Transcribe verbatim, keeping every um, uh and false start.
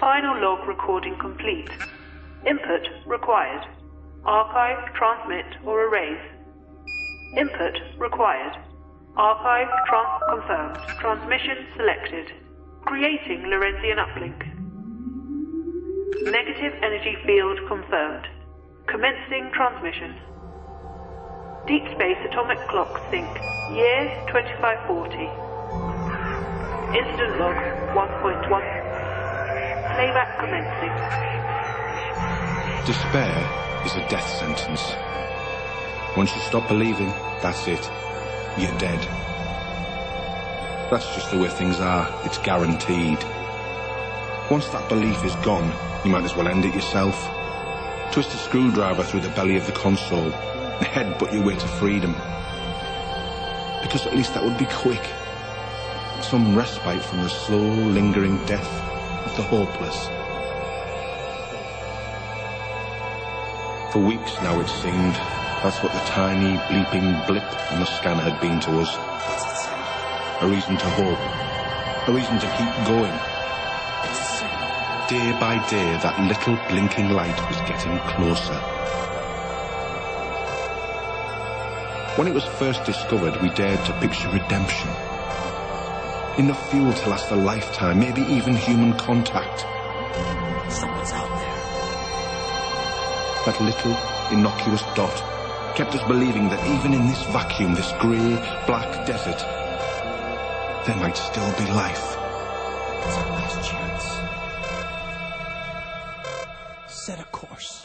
Final log recording complete. Input required. Archive, transmit, or erase. Input required. Archive, trans confirmed. Transmission selected. Creating Lorentzian uplink. Negative energy field confirmed. Commencing transmission. Deep Space Atomic Clock Sync. Year twenty-five forty. Incident log one point one. Playback commencing. Despair is a death sentence. Once you stop believing, that's it. You're dead. That's just the way things are. It's guaranteed. Once that belief is gone, you might as well end it yourself. Twist a screwdriver through the belly of the console and headbutt your way to freedom. Because at least that would be quick. Some respite from the slow, lingering death of the hopeless. For weeks now it seemed, that's what the tiny, bleeping blip on the scanner had been to us. A reason to hope. A reason to keep going. Day by day, that little blinking light was getting closer. When it was first discovered, we dared to picture redemption. Enough fuel to last a lifetime, maybe even human contact. Someone's out there. That little, innocuous dot kept us believing that even in this vacuum, this grey, black desert, there might still be life. It's our last chance. Set a course.